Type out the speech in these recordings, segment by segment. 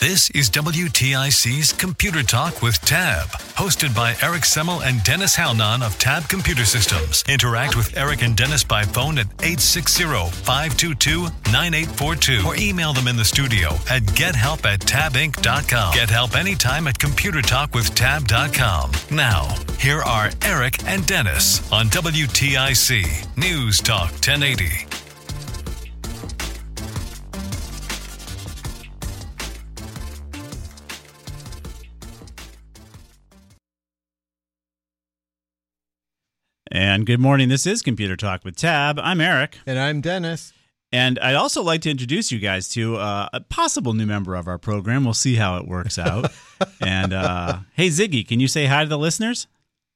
This is WTIC's Computer Talk with Tab, hosted by Eric Semmel and Dennis Halnon of Tab Computer Systems. Interact with Eric and Dennis by phone at 860-522-9842 or email them in the studio at gethelp@tabinc.com. Get help anytime at computertalkwithtab.com. Now, here are Eric and Dennis on WTIC News Talk 1080. And good morning. This is Computer Talk with Tab. I'm Eric. And I'm Dennis. And I'd also like to introduce you guys to a possible new member of our program. We'll see how it works out. And hey, Ziggy, can you say hi to the listeners?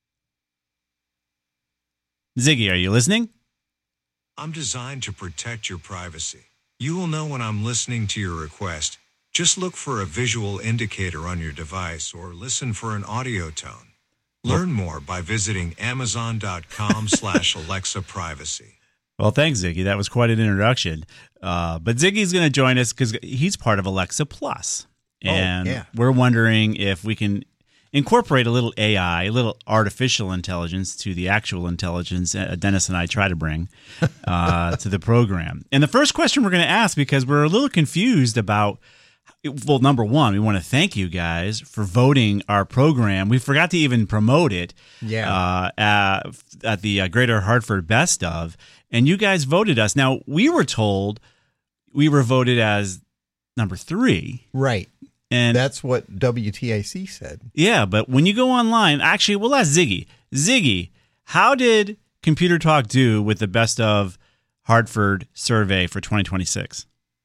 Ziggy, are you listening? I'm designed to protect your privacy. You will know when I'm listening to your request. Just look for a visual indicator on your device or listen for an audio tone. Learn more by visiting Amazon.com/Alexa Privacy. Well, thanks, Ziggy. That was quite an introduction. But Ziggy's going to join us because he's part of Alexa Plus. And we're wondering if we can incorporate a little AI, a little artificial intelligence to the actual intelligence Dennis and I try to bring to the program. And the first question we're going to ask, because we're a little confused about, well, number one, we want to thank you guys for voting our program. We forgot to even promote it at the Greater Hartford Best Of, and you guys voted us. Now, we were told we were voted as number 3. Right. And that's what WTIC said. Yeah, but when you go online, actually, we'll ask Ziggy. Ziggy, how did Computer Talk do with the Best of Hartford survey for 2026?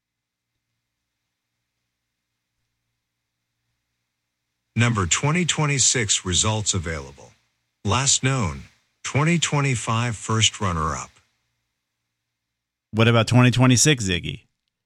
Number 2026 results available. Last known, 2025 first runner-up. What about 2026, Ziggy?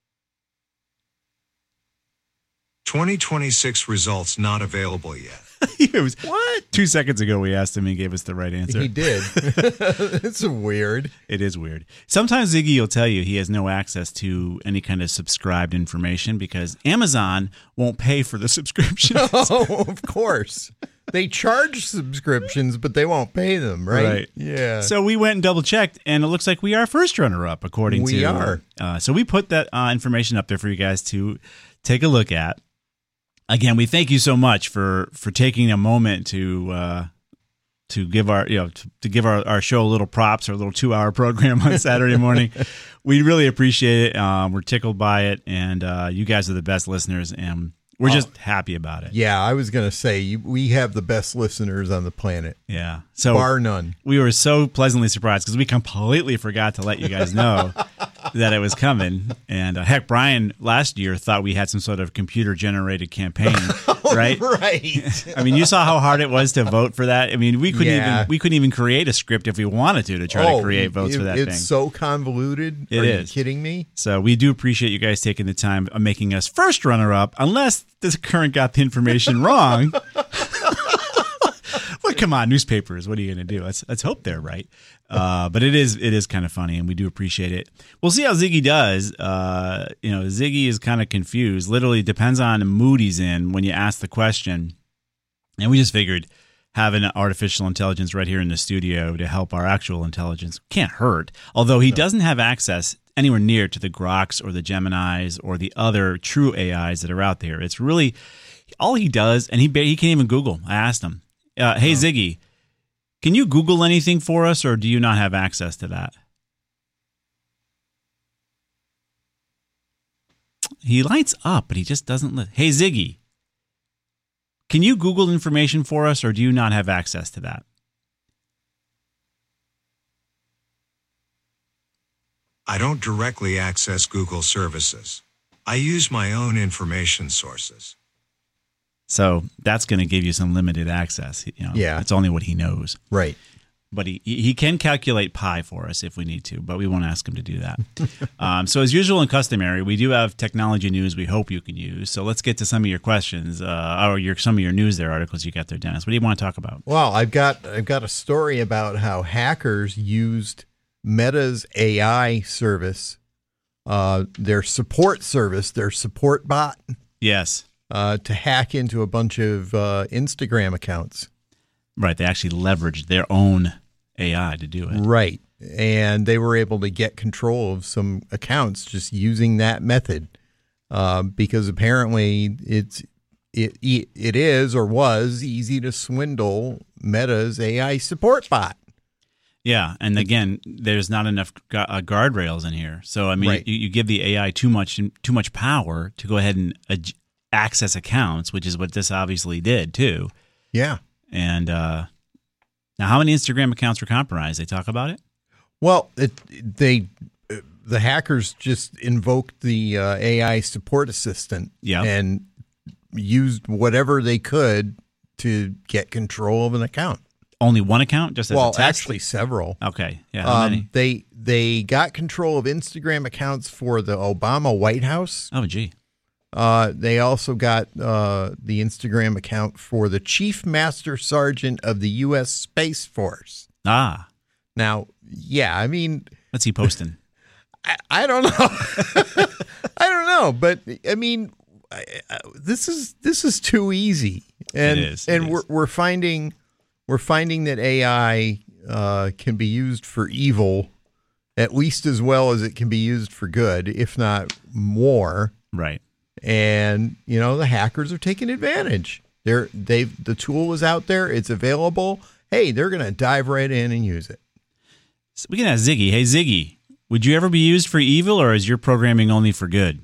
2026 results not available yet. What? 2 seconds ago, we asked him and he gave us the right answer. He did. It's weird. It is weird. Sometimes Ziggy will tell you he has no access to any kind of subscribed information because Amazon won't pay for the subscription. Oh, of course. They charge subscriptions, but they won't pay them, right? Right. Yeah. So we went and double-checked, and it looks like we are first runner-up, according to... We are. So we put that information up there for you guys to take a look at. Again, we thank you so much for taking a moment to give our to give our show a little props, our little 2-hour program on Saturday morning. We really appreciate it. We're tickled by it, and you guys are the best listeners, and we're just happy about it. Yeah, I was going to say we have the best listeners on the planet. Yeah, so bar none. We were so pleasantly surprised because we completely forgot to let you guys know that it was coming. And heck, Brian last year thought we had some sort of computer-generated campaign, right? Right. I mean, you saw how hard it was to vote for that. I mean, we couldn't even create a script if we wanted to try to create votes for that thing. It's so convoluted. Are you kidding me? So we do appreciate you guys taking the time of making us first runner-up, unless the current got the information wrong. Well, come on, newspapers. What are you going to do? Let's hope they're right. But it is kind of funny, and we do appreciate it. We'll see how Ziggy does. Ziggy is kind of confused. Literally depends on the mood he's in when you ask the question. And we just figured having an artificial intelligence right here in the studio to help our actual intelligence can't hurt. Although he doesn't have access anywhere near to the Groks or the Geminis or the other true AIs that are out there. It's really all he does, and he can't even Google. I asked him, hey, Ziggy, can you Google anything for us, or do you not have access to that? He lights up, but he just doesn't Hey, Ziggy, can you Google information for us, or do you not have access to that? I don't directly access Google services. I use my own information sources. So that's going to give you some limited access. Yeah. It's only what he knows. Right. But he can calculate pi for us if we need to, but we won't ask him to do that. So as usual and customary, we do have technology news we hope you can use. So let's get to some of your questions or some of your news there, articles you got there, Dennis. What do you want to talk about? Well, I've got a story about how hackers used Meta's AI service, their support service, their support bot. Yes. to hack into a bunch of Instagram accounts. Right. They actually leveraged their own AI to do it. Right. And they were able to get control of some accounts just using that method because apparently it is or was easy to swindle Meta's AI support bot. Yeah, and again, there's not enough guardrails in here. So I mean, Right. you give the AI too much power to go ahead and access accounts, which is what this obviously did too. Yeah. And now, how many Instagram accounts were compromised? They talk about it. Well, the hackers just invoked the AI support assistant and used whatever they could to get control of an account. Only one account, just as a test? Actually several. Okay, yeah. How many? They got control of Instagram accounts for the Obama White House. Oh, gee. They also got the Instagram account for the Chief Master Sergeant of the U.S. Space Force. Ah. Now, yeah, I mean, what's he posting? I don't know. I don't know, but I mean, this is too easy, and it is. we're finding that AI can be used for evil at least as well as it can be used for good, if not more. Right. And the hackers are taking advantage. The tool is out there. It's available. Hey, they're going to dive right in and use it. So we can ask Ziggy. Hey, Ziggy, would you ever be used for evil, or is your programming only for good?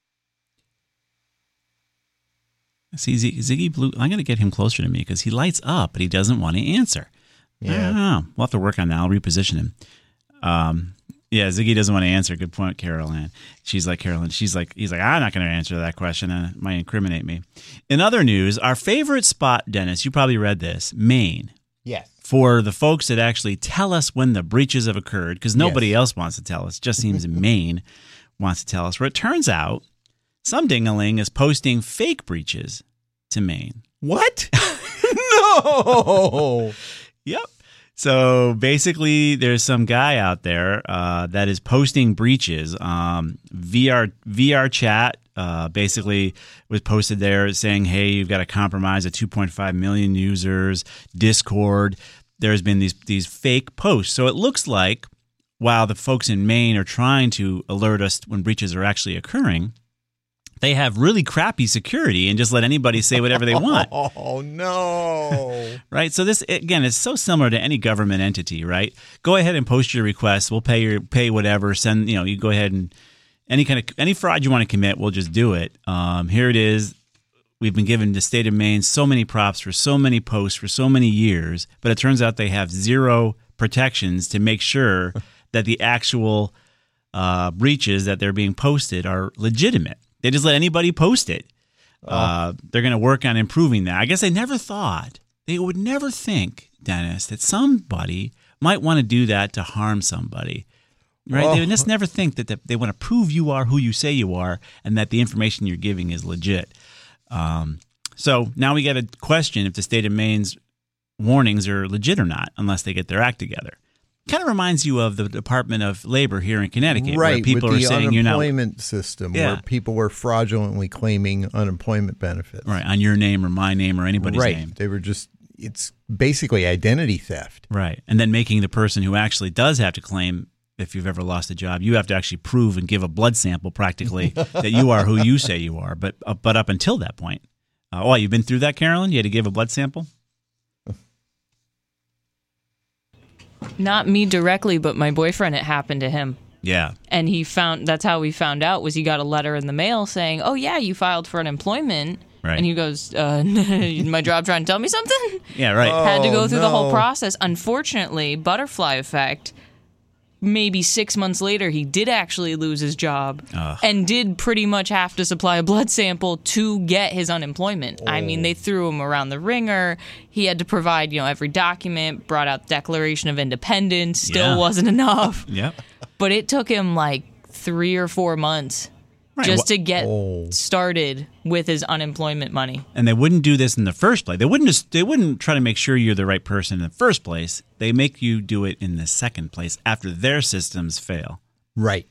See, Ziggy Blue, I'm going to get him closer to me because he lights up, but he doesn't want to answer. Yeah. I don't know. We'll have to work on that. I'll reposition him. Yeah, Ziggy doesn't want to answer. Good point, Carol Ann. He's like, I'm not going to answer that question. It might incriminate me. In other news, our favorite spot, Dennis, you probably read this, Maine. Yes. For the folks that actually tell us when the breaches have occurred, because nobody else wants to tell us. It just seems Maine wants to tell us. Where it turns out, some ding-a-ling is posting fake breaches to Maine. What? No. Yep. So basically, there's some guy out there that is posting breaches. VR chat basically was posted there saying, hey, you've got to compromise 2.5 million users. Discord. There's been these fake posts. So it looks like while the folks in Maine are trying to alert us when breaches are actually occurring, they have really crappy security and just let anybody say whatever they want. Oh, no. Right? So this, again, is so similar to any government entity, right? Go ahead and post your requests. We'll pay whatever. Send, you go ahead and any fraud you want to commit, we'll just do it. Here it is. We've been given the state of Maine so many props for so many posts for so many years, but it turns out they have zero protections to make sure that the actual breaches that they're being posted are legitimate. They just let anybody post it. They're going to work on improving that. I guess they would never think, Dennis, that somebody might want to do that to harm somebody. Right? They would just never think that they want to prove you are who you say you are and that the information you're giving is legit. So now we got a question if the state of Maine's warnings are legit or not, unless they get their act together. Kind of reminds you of the Department of Labor here in Connecticut, right? Where people with the are saying unemployment system, where people were fraudulently claiming unemployment benefits, right, on your name or my name or anybody's right. name. They were it's basically identity theft, right? And then making the person who actually does have to claim, if you've ever lost a job, you have to actually prove and give a blood sample practically that you are who you say you are. But up until that point, you've been through that, Carolyn? You had to give a blood sample? Not me directly, but my boyfriend, it happened to him. Yeah. And that's how we found out, was he got a letter in the mail saying, oh, yeah, you filed for unemployment. Right. And he goes, my job trying to tell me something? Yeah, right. Had to go through the whole process. Unfortunately, butterfly effect, maybe 6 months later, he did actually lose his job and did pretty much have to supply a blood sample to get his unemployment. I mean, they threw him around the ringer. He had to provide, every document, brought out Declaration of Independence, still wasn't enough. Yep. But it took him like 3 or 4 months just to get started with his unemployment money. And they wouldn't do this in the first place. They wouldn't try to make sure you're the right person in the first place. They make you do it in the second place after their systems fail. Right.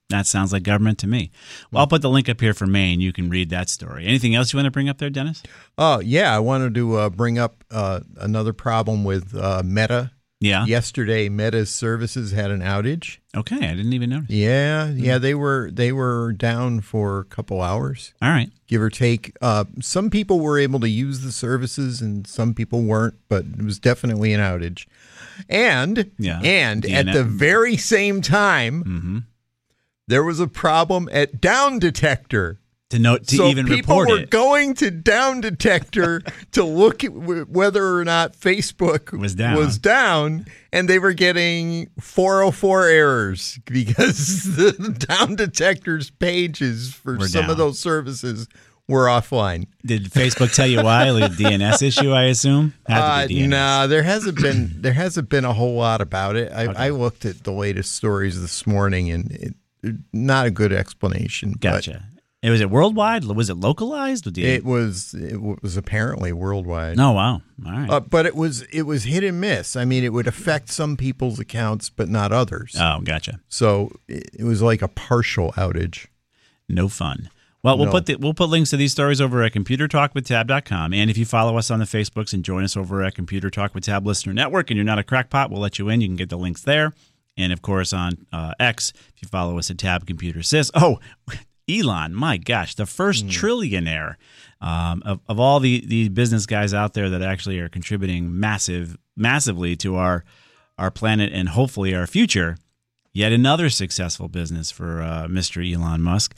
That sounds like government to me. Well, I'll put the link up here for Maine. You can read that story. Anything else you want to bring up there, Dennis? Yeah, I wanted to bring up another problem with Meta. Yeah. Yesterday, Meta's services had an outage. Okay, I didn't even notice. Yeah, they were down for a couple hours. All right. Give or take. Some people were able to use the services and some people weren't, but it was definitely an outage. And at the very same time, there was a problem at Down Detector. To even report it. People were going to Down Detector to look at whether or not Facebook was down, and they were getting 404 errors because the Down Detector's pages for some of those services were offline. Did Facebook tell you why? Like a DNS issue, I assume? No, there hasn't been a whole lot about it. I looked at the latest stories this morning, and not a good explanation. Gotcha. Was it worldwide? Was it localized? It was apparently worldwide. Oh, wow. All right. But it was hit and miss. I mean, it would affect some people's accounts, but not others. Oh, gotcha. So it was like a partial outage. No fun. Well, we'll put links to these stories over at ComputerTalkWithTab.com. And if you follow us on the Facebooks and join us over at Computer Talk with Tab Listener Network and you're not a crackpot, we'll let you in. You can get the links there. And, of course, on X, if you follow us at Tab Computer Sys. Oh, Elon, my gosh, the first trillionaire of all the business guys out there that actually are contributing massively to our planet and hopefully our future. Yet another successful business for Mr. Elon Musk.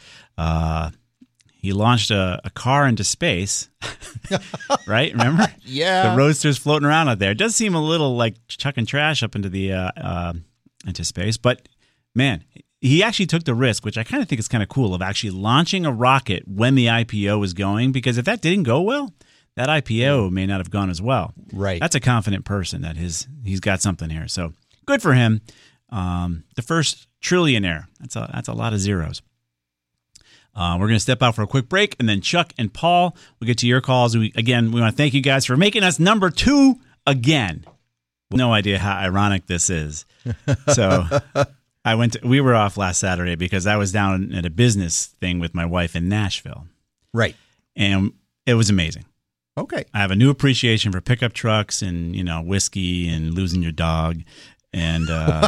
He launched a car into space, right? Remember? Yeah. The Roadster's floating around out there. It does seem a little like chucking trash up into the into space, but man, he actually took the risk, which I kind of think is kind of cool, of actually launching a rocket when the IPO was going, because if that didn't go well, that IPO may not have gone as well. Right. That's a confident person that he's got something here. So good for him. The first trillionaire. That's a lot of zeros. We're going to step out for a quick break, and then Chuck and Paul will get to your calls. We want to thank you guys for making us number 2 again. No idea how ironic this is. So we were off last Saturday because I was down at a business thing with my wife in Nashville. Right. And it was amazing. Okay. I have a new appreciation for pickup trucks and, whiskey and losing your dog. And,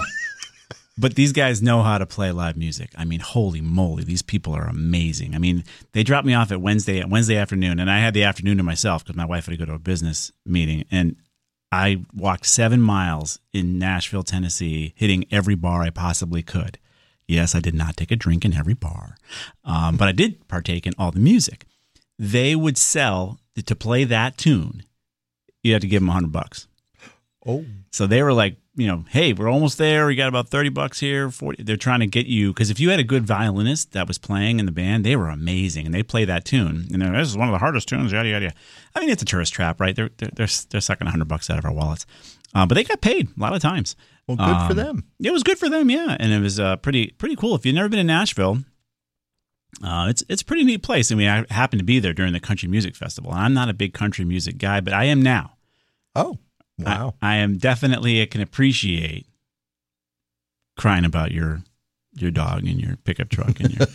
but these guys know how to play live music. I mean, holy moly, these people are amazing. I mean, they dropped me off at Wednesday afternoon, and I had the afternoon to myself because my wife had to go to a business meeting. And I walked 7 miles in Nashville, Tennessee, hitting every bar I possibly could. Yes, I did not take a drink in every bar, but I did partake in all the music. They would sell, to play that tune, you had to give them $100. Oh. So they were like, hey, we're almost there. We got about $30 here. 40. They're trying to get you, because if you had a good violinist that was playing in the band, they were amazing, and they play that tune. And this is one of the hardest tunes. Yada yada. I mean, it's a tourist trap, right? They're sucking $100 out of our wallets, but they got paid a lot of times. Well, good for them. It was good for them, yeah, and it was pretty cool. If you've never been to Nashville, it's a pretty neat place. And we happened to be there during the Country Music Festival. And I'm not a big country music guy, but I am now. Oh. Wow. I am definitely, I can appreciate crying about your dog and your pickup truck and your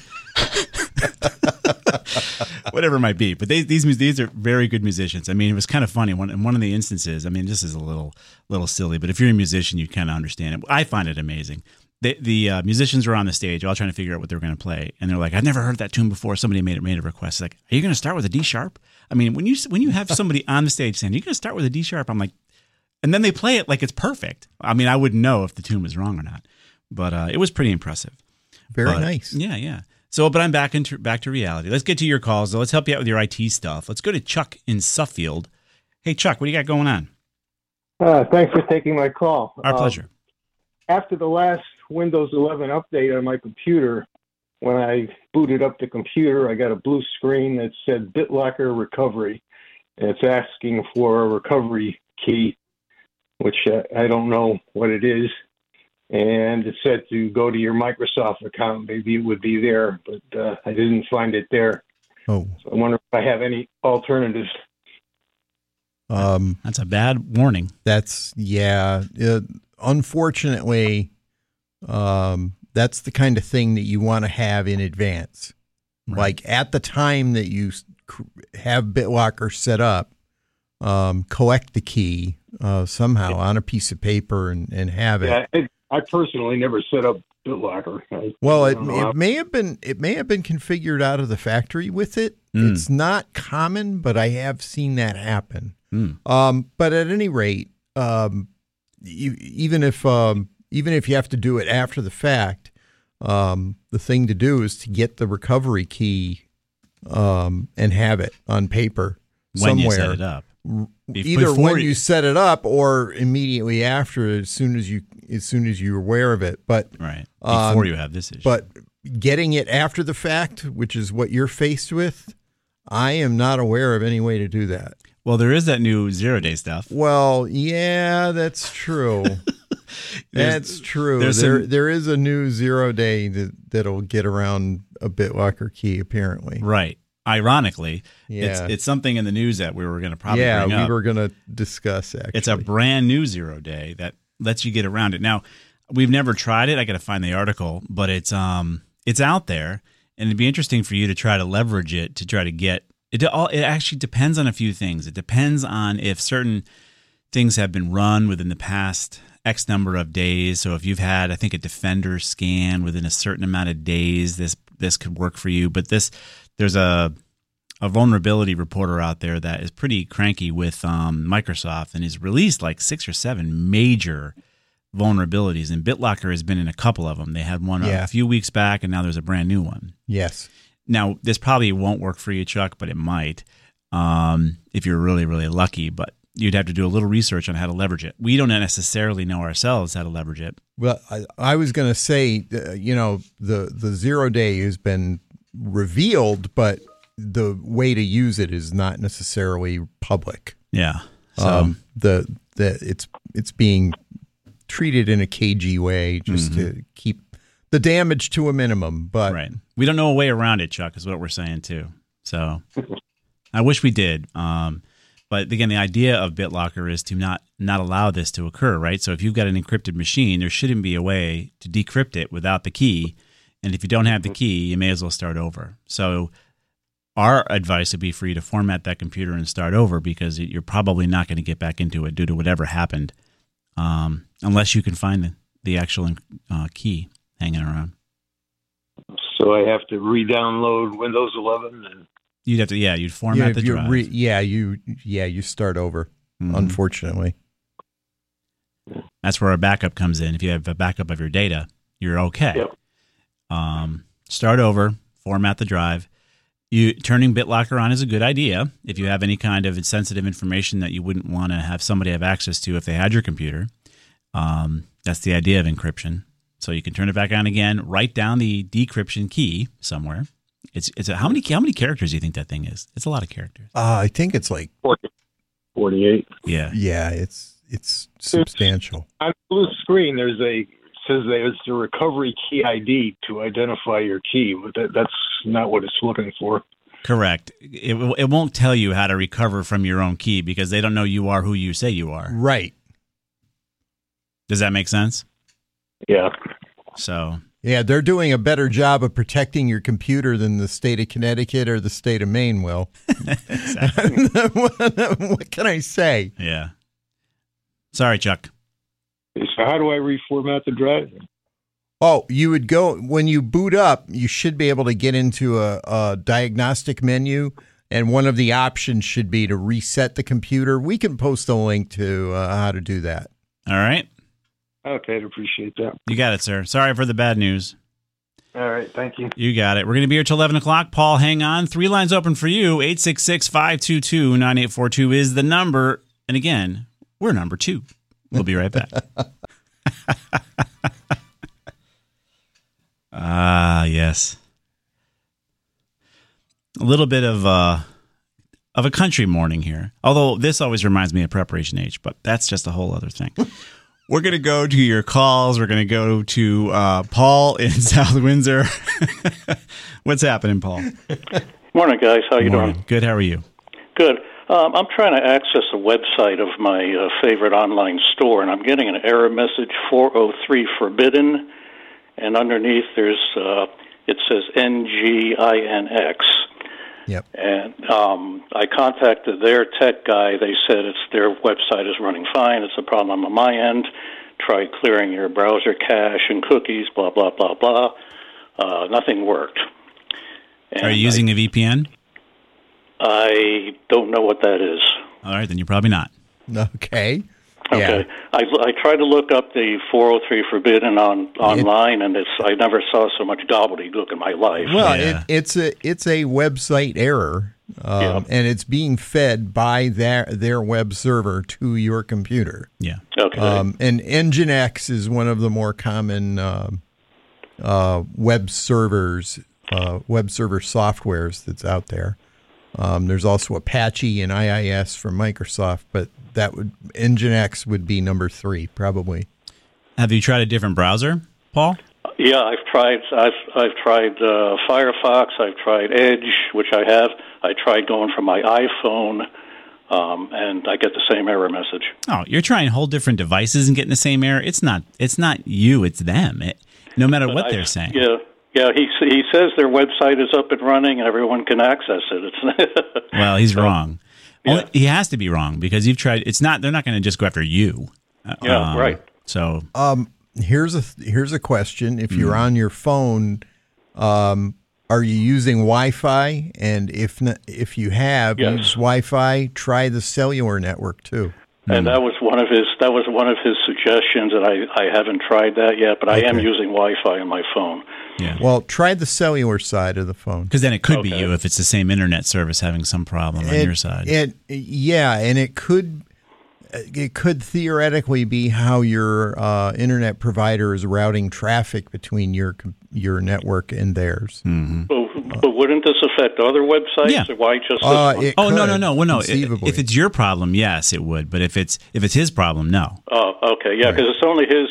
whatever it might be. But these are very good musicians. I mean, it was kind of funny. In one of the instances, I mean, this is a little silly, but if you're a musician, you kind of understand it. I find it amazing. The musicians were on the stage all trying to figure out what they were going to play. And they're like, I've never heard that tune before. Somebody made a request. Like, are you going to start with a D sharp? I mean, when you have somebody on the stage saying, are you going to start with a D sharp? I'm like, and then they play it like it's perfect. I mean, I wouldn't know if the tune was wrong or not, but it was pretty impressive. Very nice. Yeah. So, but I'm back to reality. Let's get to your calls, though. Let's help you out with your IT stuff. Let's go to Chuck in Suffield. Hey, Chuck, what do you got going on? Thanks for taking my call. Our pleasure. After the last Windows 11 update on my computer, when I booted up the computer, I got a blue screen that said BitLocker Recovery. And it's asking for a recovery key, which I don't know what it is. And it said to go to your Microsoft account. Maybe it would be there, but I didn't find it there. Oh. So I wonder if I have any alternatives. That's a bad warning. Unfortunately, the that's the kind of thing that you want to have in advance. Right. Like at the time that you have BitLocker set up, collect the key somehow on a piece of paper and have it. Yeah, I personally never set up BitLocker. Well, it may have been configured out of the factory with it. It's not common, but I have seen that happen. But at any rate, even if you have to do it after the fact, the thing to do is to get the recovery key and have it on paper when somewhere. You set it up. Either when you set it up or immediately after, as soon as you're aware of it. But right before you have this issue. But getting it after the fact, which is what you're faced with, I am not aware of any way to do that. Well, there is that new 0-day stuff. Well, yeah, that's true. That's true. There is a new 0-day that'll get around a BitLocker key, apparently. Right. Ironically, yeah. It's something in the news that we were going to probably bring up. Yeah, we were going to discuss, actually. It's a brand new 0-day that lets you get around it. Now, we've never tried it. I got to find the article, but it's out there, and it'd be interesting for you to try to leverage it to try to get it. It actually depends on a few things. It depends on if certain things have been run within the past X number of days. So if you've had, I think, a Defender scan within a certain amount of days, this could work for you. But there's a vulnerability reporter out there that is pretty cranky with Microsoft, and he's released like 6 or 7 major vulnerabilities, and BitLocker has been in a couple of them. They had one a few weeks back, and now there's a brand new one. Yes. Now, this probably won't work for you, Chuck, but it might if you're really, really lucky. But you'd have to do a little research on how to leverage it. We don't necessarily know ourselves how to leverage it. Well, I was going to say, the 0-day has been revealed, but the way to use it is not necessarily public. Yeah. So it's being treated in a cagey way just to keep the damage to a minimum. But right. We don't know a way around it, Chuck, is what we're saying too. So I wish we did. But again, the idea of BitLocker is to not allow this to occur, right? So if you've got an encrypted machine, there shouldn't be a way to decrypt it without the key. And if you don't have the key, you may as well start over. So our advice would be for you to format that computer and start over, because you're probably not going to get back into it due to whatever happened, unless you can find the actual key hanging around. So I have to re-download Windows 11 and you'd have to, you'd format the drive. You start over, unfortunately. That's where our backup comes in. If you have a backup of your data, you're okay. Yep. Start over, format the drive. Turning BitLocker on is a good idea if you have any kind of sensitive information that you wouldn't want to have somebody have access to if they had your computer. That's the idea of encryption. So you can turn it back on again, write down the decryption key somewhere. How many characters do you think that thing is? It's a lot of characters. I think it's like 48. Yeah. Yeah, it's substantial. On the blue screen, says there's the recovery key ID to identify your key, but that's not what it's looking for. Correct. It won't tell you how to recover from your own key because they don't know you are who you say you are. Right. Does that make sense? Yeah. So. Yeah, they're doing a better job of protecting your computer than the state of Connecticut or the state of Maine will. What can I say? Yeah. Sorry, Chuck. So how do I reformat the drive? Oh, you would go, when you boot up, you should be able to get into a diagnostic menu, and one of the options should be to reset the computer. We can post a link to how to do that. All right. Okay, I'd appreciate that. You got it, sir. Sorry for the bad news. All right, thank you. You got it. We're going to be here till 11 o'clock. Paul, hang on. 3 lines open for you. 866-522-9842 is the number. And again, we're number 2. We'll be right back. Yes. A little bit of a country morning here. Although this always reminds me of Preparation H, but that's just a whole other thing. We're going to go to your calls. We're going to go to Paul in South Windsor. What's happening, Paul? Morning, guys. How you doing? Good. How are you? Good. I'm trying to access the website of my favorite online store, and I'm getting an error message, 403 forbidden, and underneath it says NGINX. Yep. And I contacted their tech guy. They said their website is running fine. It's a problem on my end. Try clearing your browser cache and cookies, blah, blah, blah, blah. Nothing worked. And are you using a VPN? I don't know what that is. All right, then you're probably not. Okay. Okay. Yeah. I tried to look up the 403 Forbidden online, and I never saw so much gobbledygook in my life. Well, Yeah. it's a website error, and it's being fed by their web server to your computer. Yeah. Okay. And Nginx is one of the more common web server softwares that's out there. There's also Apache and IIS from Microsoft, but Nginx would be number 3 probably. Have you tried a different browser, Paul? Yeah, I've tried Firefox. I've tried Edge, which I have. I tried going from my iPhone, and I get the same error message. Oh, you're trying whole different devices and getting the same error. It's not you, it's them. No matter what they're saying. Yeah. Yeah, he says their website is up and running and everyone can access it. Well, he's wrong. Yeah. Well, he has to be wrong because you've tried. It's not. They're not going to just go after you. Right. So, here's a question: if you're on your phone, are you using Wi-Fi? And if you have used Wi-Fi, try the cellular network too. And that was one of his suggestions, and I haven't tried that yet, but I am using Wi-Fi on my phone. yeah. Well, try the cellular side of the phone. Because then it could be you if it's the same internet service having some problem on your side. And it could theoretically be how your internet provider is routing traffic between your network and theirs. Mm-hmm. But wouldn't this affect other websites? Yeah. Or why just this It one? Oh, could, no. Well, no. conceivably. If it's your problem, yes, it would. But if it's his problem, no. Oh, okay, yeah, because it's only his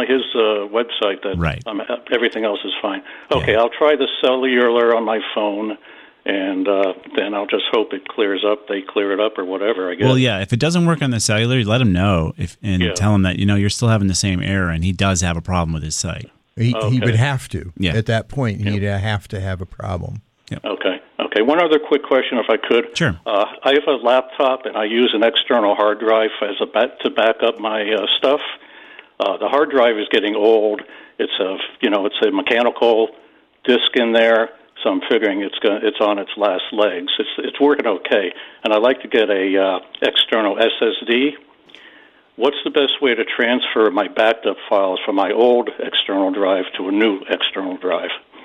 website that Right. Everything else is fine. Okay, Yeah. I'll try the cellular on my phone, and then I'll just hope it clears up. They clear it up or whatever. I guess. Well, yeah. If it doesn't work on the cellular, let him know and tell him that you're still having the same error, and he does have a problem with his site. He would have to. Yeah. At that point, he'd have to have a problem. Okay. One other quick question, if I could. Sure. I have a laptop, and I use an external hard drive to back up my stuff. The hard drive is getting old. It's a mechanical disk in there, so I'm figuring it's on its last legs. It's working okay, and I'd like to get a external SSD. What's the best way to transfer my backed up files from my old external drive to a new external drive?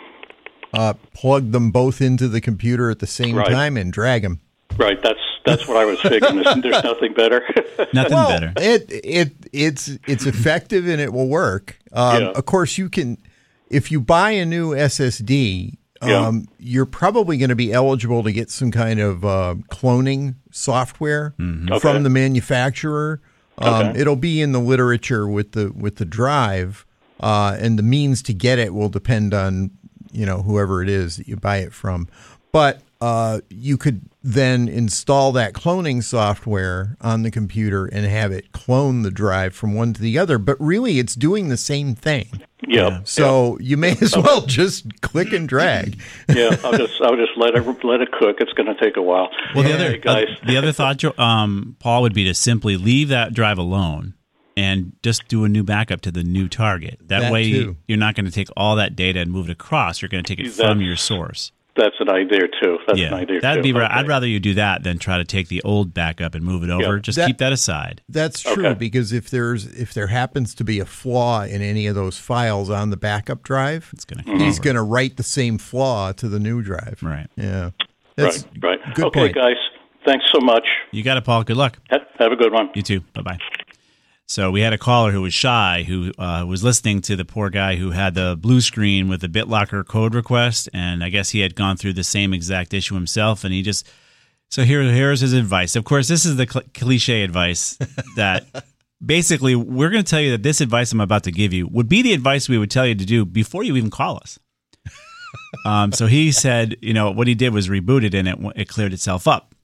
Plug them both into the computer at the same time and drag them. Right, that's what I was figuring. There's nothing better. Nothing better. It's effective and it will work. Of course, you can if you buy a new SSD. You're probably going to be eligible to get some kind of cloning software from the manufacturer. It'll be in the literature with the drive, and the means to get it will depend on whoever it is that you buy it from. But you could then install that cloning software on the computer and have it clone the drive from one to the other. But really, it's doing the same thing. So you may as well just click and drag. I'll just let it cook. It's going to take a while. Well, the other thought, Paul, would be to simply leave that drive alone and just do a new backup to the new target. That way, you're not going to take all that data and move it across. You're going to take it from your source. That's an idea too. That'd be right. I'd rather you do that than try to take the old backup and move it over. Just keep that aside. That's true because if there happens to be a flaw in any of those files on the backup drive, he's going to write the same flaw to the new drive. Right. Yeah. Right. Good okay, point. Guys. Thanks so much. You got it, Paul. Good luck. Have a good one. You too. Bye-bye. So we had a caller who was shy, who was listening to the poor guy who had the blue screen with the BitLocker code request, and I guess he had gone through the same exact issue himself, and he just – so here's his advice. Of course, this is the cliche advice that basically we're going to tell you that this advice I'm about to give you would be the advice we would tell you to do before you even call us. So he said, what he did was reboot it, and it cleared itself up.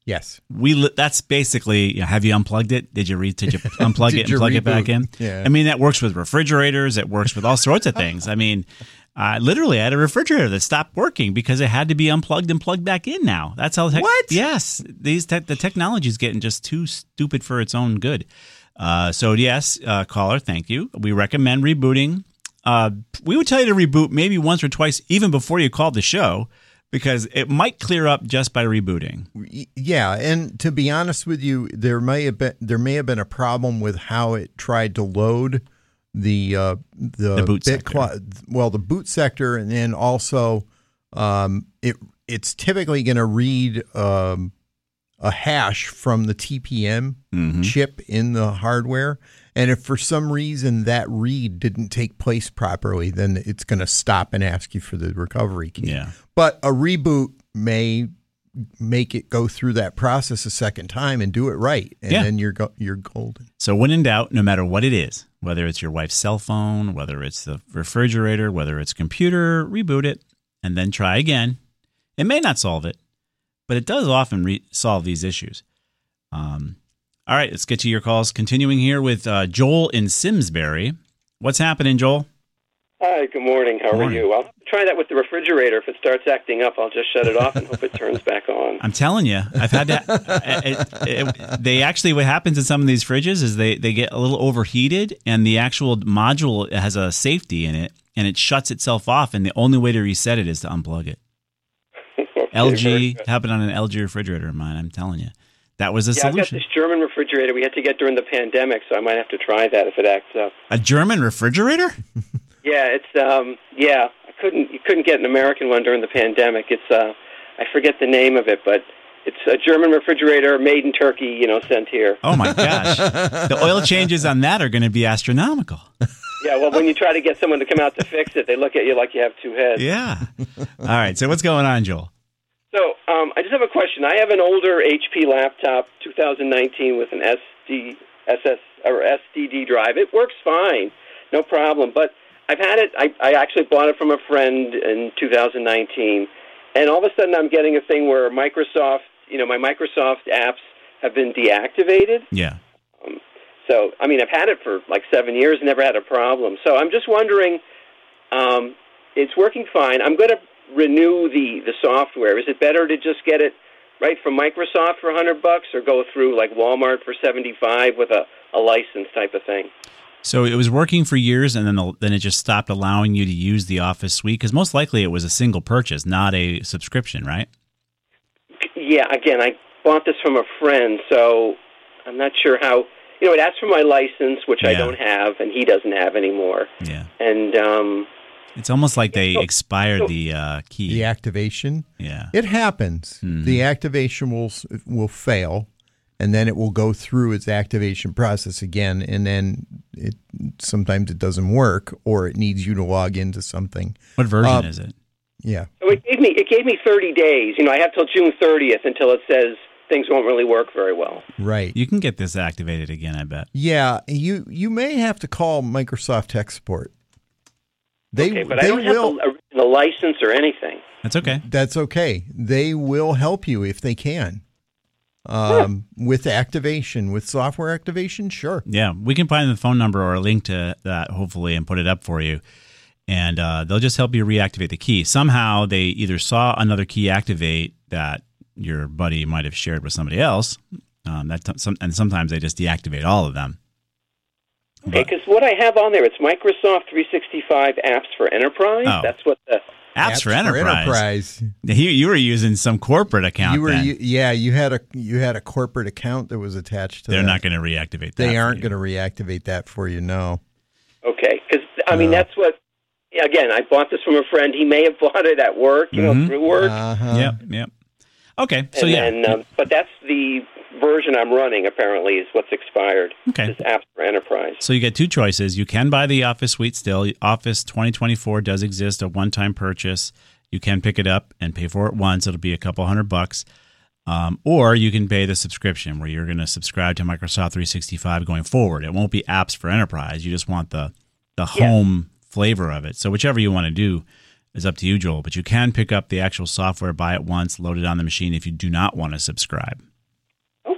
Yes. That's basically, have you unplugged it? Did you unplug it and plug it back in? Yeah. I mean, that works with refrigerators. It works with all sorts of things. I mean, literally, I had a refrigerator that stopped working because it had to be unplugged and plugged back in now. That's how. What? Yes. The technology is getting just too stupid for its own good. So, yes, caller, thank you. We recommend rebooting. We would tell you to reboot maybe once or twice, even before you called the show, because it might clear up just by rebooting. Yeah, and to be honest with you, there may have been a problem with how it tried to load the boot sector. The boot sector, and then also it's typically going to read a hash from the TPM chip in the hardware. And if for some reason that read didn't take place properly, then it's going to stop and ask you for the recovery key. Yeah. But a reboot may make it go through that process a second time and do it right, and then you're golden. So when in doubt, no matter what it is, whether it's your wife's cell phone, whether it's the refrigerator, whether it's computer, reboot it and then try again. It may not solve it, but it does often solve these issues. All right, let's get to your calls. Continuing here with Joel in Simsbury. What's happening, Joel? Hi, good morning. How are you? I'll try that with the refrigerator. If it starts acting up, I'll just shut it off and hope it turns back on. I'm telling you, I've had that. They actually, what happens in some of these fridges is they get a little overheated, and the actual module has a safety in it, and it shuts itself off, and the only way to reset it is to unplug it. Okay, LG, happened on an LG refrigerator of mine, I'm telling you. That was a solution. I've got this German refrigerator we had to get during the pandemic, so I might have to try that if it acts up. A German refrigerator? Yeah, it's you couldn't get an American one during the pandemic. It's I forget the name of it, but it's a German refrigerator made in Turkey, sent here. Oh my gosh. The oil changes on that are going to be astronomical. Yeah, well, when you try to get someone to come out to fix it, they look at you like you have two heads. Yeah. All right, so what's going on, Joel? So I just have a question. I have an older HP laptop, 2019, with an SSD drive. It works fine, no problem. But I've had it. I actually bought it from a friend in 2019, and all of a sudden I'm getting a thing where Microsoft, my Microsoft apps have been deactivated. Yeah. So I mean, I've had it for like 7 years, never had a problem. So I'm just wondering, it's working fine. I'm going to renew the software. Is it better to just get it right from Microsoft for $100 or go through like Walmart for $75 with a license type of thing? So it was working for years, and then it just stopped allowing you to use the Office suite, because most likely it was a single purchase, not a subscription, right? Yeah, again, I bought this from a friend, so I'm not sure how. It asked for my license, which I don't have, and he doesn't have anymore. Yeah. And it's almost like they expired the key. The activation? Yeah. It happens. Mm-hmm. The activation will fail, and then it will go through its activation process again, and then sometimes it doesn't work, or it needs you to log into something. What version is it? Yeah. So it gave me 30 days. I have till June 30th until it says things won't really work very well. Right. You can get this activated again, I bet. Yeah. You may have to call Microsoft Tech Support. But I don't have the license or anything. That's okay. That's okay. They will help you if they can. With activation, with software activation, sure. Yeah, we can find the phone number or a link to that, hopefully, and put it up for you. And they'll just help you reactivate the key. Somehow they either saw another key activate that your buddy might have shared with somebody else, and sometimes they just deactivate all of them. Okay, because what I have on there, it's Microsoft 365 Apps for Enterprise. Oh. That's what the... Apps for Enterprise. You were using some corporate account. You had a corporate account that was attached to They're not going to reactivate that. They aren't going to reactivate that for you, no. Okay, because, that's what... Again, I bought this from a friend. He may have bought it at work, through work. Uh-huh. Yep. Okay, so but that's the version I'm running, apparently, is what's expired. Okay. This Apps for Enterprise. So you get two choices. You can buy the Office suite still. Office 2024 does exist, a one-time purchase. You can pick it up and pay for it once. It'll be a couple $100. Or you can pay the subscription where you're going to subscribe to Microsoft 365 going forward. It won't be Apps for Enterprise. You just want the home flavor of it. So whichever you want to do is up to you, Joel. But you can pick up the actual software, buy it once, load it on the machine if you do not want to subscribe.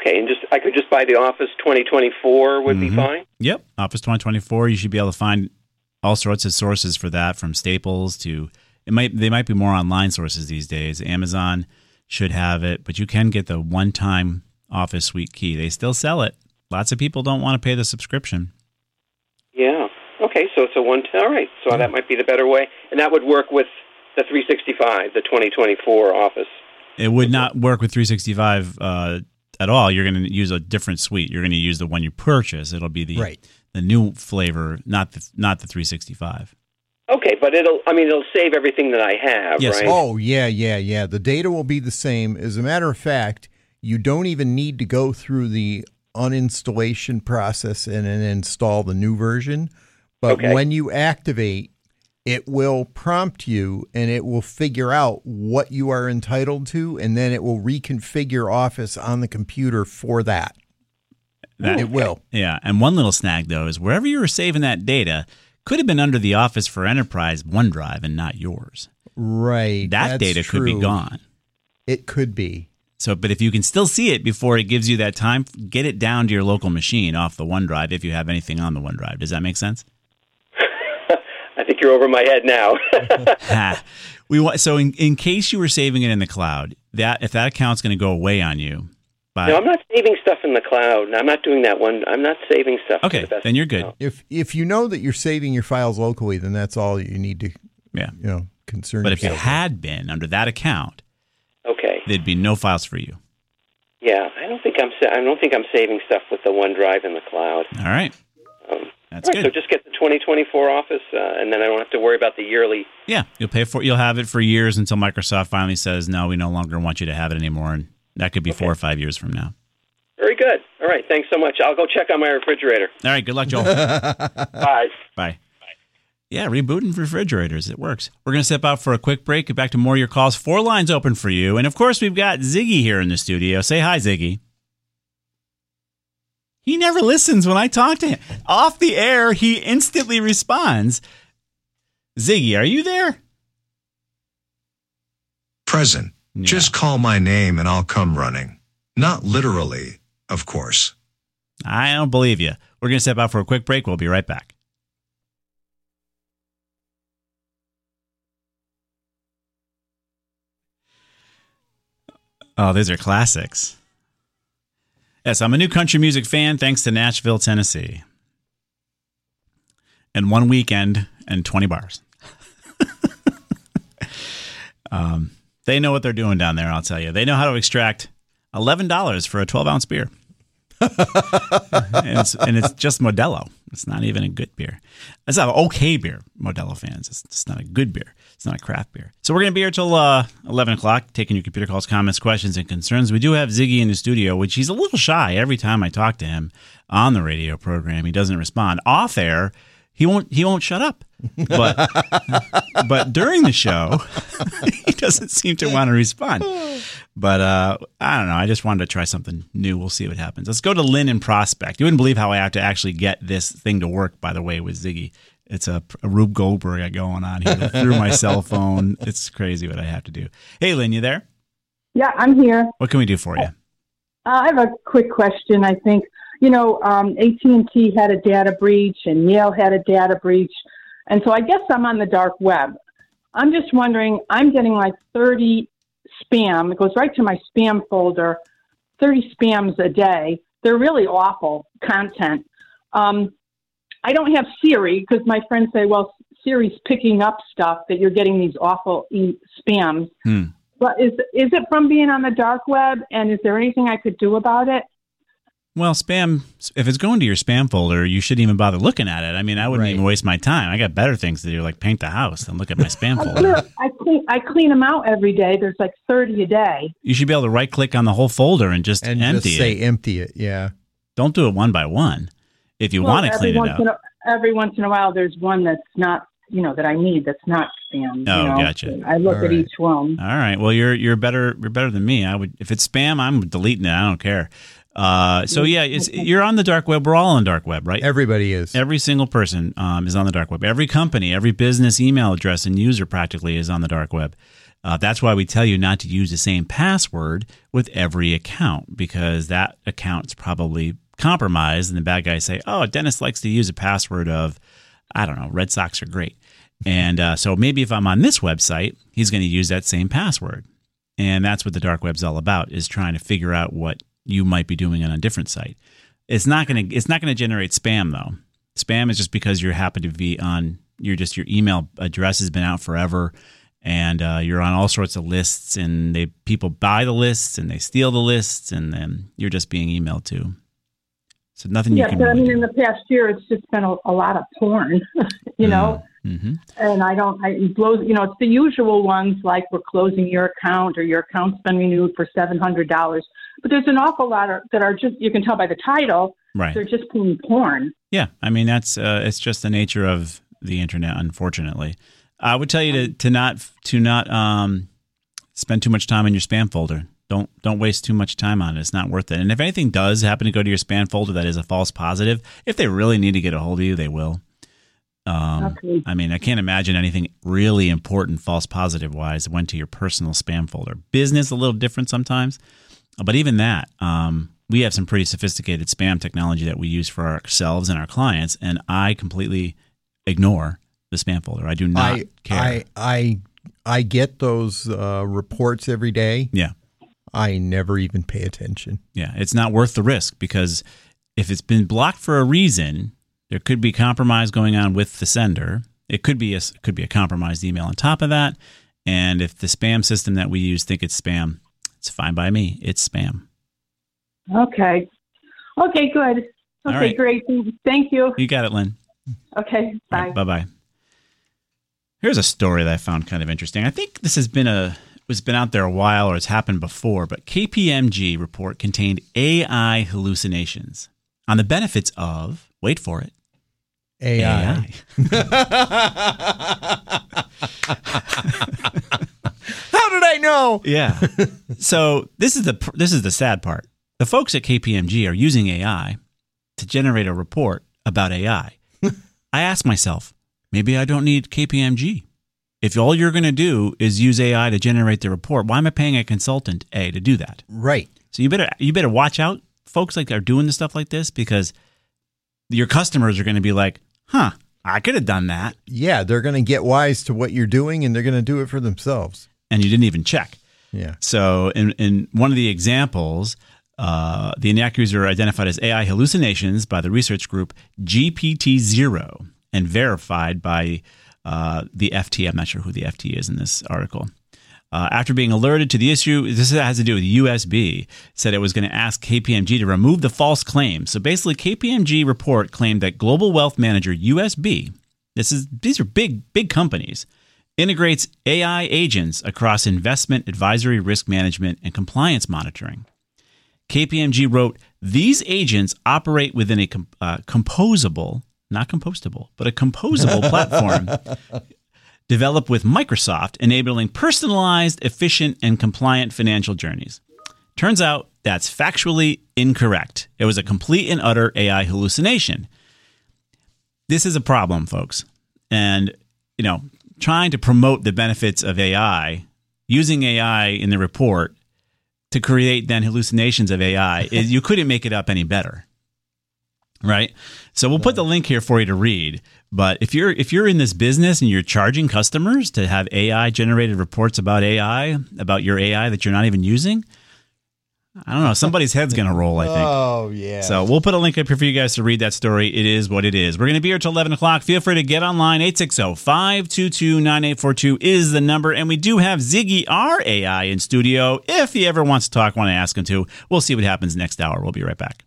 Okay, and I could just buy the Office 2024 would be fine? Yep, Office 2024. You should be able to find all sorts of sources for that, from Staples to they might be more online sources these days. Amazon should have it, but you can get the one-time Office Suite key. They still sell it. Lots of people don't want to pay the subscription. Yeah. Okay, so it's a one-time. All right, so that might be the better way. And that would work with the 365, the 2024 Office. It would not work with 365 at all. You're going to use a different suite. You're going to use the one you purchase. It'll be the new flavor, not the 365. Okay, but it'll save everything that I have, yes. Right? Oh, yeah. The data will be the same. As a matter of fact, you don't even need to go through the uninstallation process and then install the new version. But when you activate, it will prompt you and it will figure out what you are entitled to, and then it will reconfigure Office on the computer for that. It will. Yeah, and one little snag, though, is wherever you were saving that data could have been under the Office for Enterprise OneDrive and not yours. Right. That data could be gone. It could be. So, but if you can still see it before it gives you that time, get it down to your local machine off the OneDrive if you have anything on the OneDrive. Does that make sense? I think you're over my head now. So in case you were saving it in the cloud, if that account's going to go away on you. No, I'm not saving stuff in the cloud. I'm not doing that one. I'm not saving stuff. Okay, then you're good. If you know that you're saving your files locally, then that's all you need to concern But yourself if you had been under that account, there'd be no files for you. Yeah, I don't think I'm saving stuff with the OneDrive in the cloud. All right. That's good. So just get the 2024 Office, and then I don't have to worry about the yearly. Yeah, you'll have it for years until Microsoft finally says, no, we no longer want you to have it anymore, and that could be 4 or 5 years from now. Very good. All right, thanks so much. I'll go check on my refrigerator. All right, good luck, Joel. Bye. Bye. Yeah, rebooting refrigerators. It works. We're going to step out for a quick break. Get back to more of your calls. 4 lines open for you. And, of course, we've got Ziggy here in the studio. Say hi, Ziggy. He never listens when I talk to him. Off the air, he instantly responds. Ziggy, are you there? Present. Yeah. Just call my name and I'll come running. Not literally, of course. I don't believe you. We're going to step out for a quick break. We'll be right back. Oh, these are classics. Yes, I'm a new country music fan thanks to Nashville, Tennessee. And 1 weekend and 20 bars. They know what they're doing down there, I'll tell you. They know how to extract $11 for a 12-ounce beer. and it's just Modelo. It's not even a good beer. It's not an okay beer, Modelo fans. It's not a good beer. It's not a craft beer. So we're going to be here till 11 o'clock, taking your computer calls, comments, questions, and concerns. We do have Ziggy in the studio, which he's a little shy. Every time I talk to him on the radio program, he doesn't respond. Off air, he won't shut up. But during the show, he doesn't seem to want to respond. But I don't know. I just wanted to try something new. We'll see what happens. Let's go to Lynn in Prospect. You wouldn't believe how I have to actually get this thing to work, by the way, with Ziggy. It's a Rube Goldberg I going on here through my cell phone. It's crazy what I have to do. Hey, Lynn, you there? Yeah, I'm here. What can we do for you? I have a quick question. I think, AT&T had a data breach and Yale had a data breach. And so I guess I'm on the dark web. I'm just wondering, I'm getting like 30 spam. It goes right to my spam folder, 30 spams a day. They're really awful content. I don't have Siri because my friends say, well, Siri's picking up stuff that you're getting these awful spams. But is it from being on the dark web? And is there anything I could do about it? Well, spam, if it's going to your spam folder, you shouldn't even bother looking at it. I mean, I wouldn't even waste my time. I got better things to do, like paint the house, than look at my spam folder. I clean them out every day. There's like 30 a day. You should be able to right-click on the whole folder and just empty it. Just say empty it, yeah. Don't do it one by one if you want to clean it out. Every once in a while, there's one that's not, that I need that's not spam. Oh, gotcha. I look at each one. All right. Well, you're better than me. If it's spam, I'm deleting it. I don't care. So yeah, you're on the dark web. We're all on the dark web, right? Everybody is. Every single person is on the dark web. Every company, every business email address and user practically is on the dark web. That's why we tell you not to use the same password with every account, because that account's probably compromised, and the bad guys say, oh, Dennis likes to use a password of, I don't know, Red Sox are great. And so maybe if I'm on this website, he's going to use that same password. And that's what the dark web's all about, is trying to figure out what you might be doing on a different site. It's not going to generate spam, though. Spam is just because you happen to be on, your email address has been out forever, and you're on all sorts of lists, and people buy the lists and they steal the lists, and then you're just being emailed to. So nothing you can but really do. in the past year, it's just been a lot of porn, you know? Mm-hmm. And it blows, it's the usual ones like we're closing your account or your account's been renewed for $700. But there's an awful lot that are just, you can tell by the title, right. They're just plain porn. Yeah. I mean, that's it's just the nature of the internet, unfortunately. I would tell you to not spend too much time in your spam folder. Don't waste too much time on it. It's not worth it. And if anything does happen to go to your spam folder that is a false positive, if they really need to get a hold of you, they will. Okay. I mean, I can't imagine anything really important false positive wise went to your personal spam folder. Business, a little different sometimes. But even that, we have some pretty sophisticated spam technology that we use for ourselves and our clients, and I completely ignore the spam folder. I do not care. I get those reports every day. Yeah. I never even pay attention. Yeah, it's not worth the risk, because if it's been blocked for a reason, there could be compromise going on with the sender. It could be a compromised email on top of that. And if the spam system that we use think it's spam, it's fine by me. It's spam. Okay. Okay, good. Okay, right. Great. Thank you. You got it, Lynn. Okay, bye. Right, bye-bye. Here's a story that I found kind of interesting. I think this has been out there a while, or it's happened before, but KPMG report contained AI hallucinations on the benefits of, wait for it, AI. How did I know? Yeah. So this is the sad part. The folks at KPMG are using AI to generate a report about AI. I ask myself, maybe I don't need KPMG. If all you're going to do is use AI to generate the report, why am I paying a consultant to do that? Right. So you better watch out, folks like are doing the stuff like this, because your customers are going to be like, huh, I could have done that. Yeah, they're going to get wise to what you're doing, and they're going to do it for themselves. And you didn't even check. Yeah. So in one of the examples, the inaccuracies are identified as AI hallucinations by the research group GPT-0 and verified by the FT. I'm not sure who the FT is in this article. After being alerted to the issue, this has to do with USB, said it was going to ask KPMG to remove the false claims. So basically, KPMG report claimed that global wealth manager USB, these are big companies, integrates AI agents across investment, advisory, risk management, and compliance monitoring. KPMG wrote, these agents operate within a composable, not compostable, but a composable platform developed with Microsoft, enabling personalized, efficient, and compliant financial journeys. Turns out that's factually incorrect. It was a complete and utter AI hallucination. This is a problem, folks. And, trying to promote the benefits of AI, using AI in the report to create then hallucinations of AI, you couldn't make it up any better. Right? So we'll put the link here for you to read. But if you're in this business and you're charging customers to have AI generated reports about AI, about your AI that you're not even using, I don't know, somebody's head's going to roll, I think. Oh, yeah. So we'll put a link up here for you guys to read that story. It is what it is. We're going to be here till 11 o'clock. Feel free to get online. 860-522-9842 is the number. And we do have Ziggy, our AI, in studio. If he ever wants to talk, want to ask him to. We'll see what happens next hour. We'll be right back.